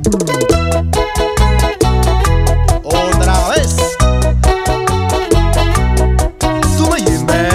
Otra vez. Sumayimbe.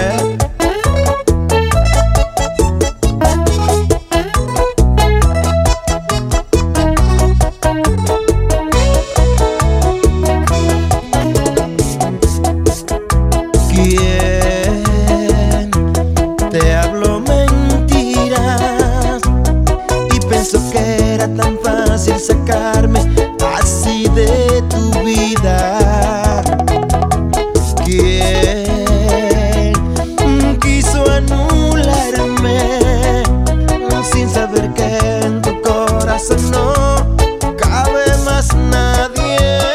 ¿Quién te habló mentiras y pensó que era tan fácil sacarme así de tu vida? ¿Quién quiso anularme sin saber que en tu corazón no cabe más nadie?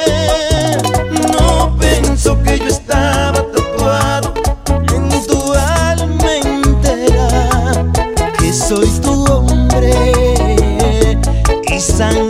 No pensó que yo estaba tatuado en tu alma entera, que soy tu hombre y sangre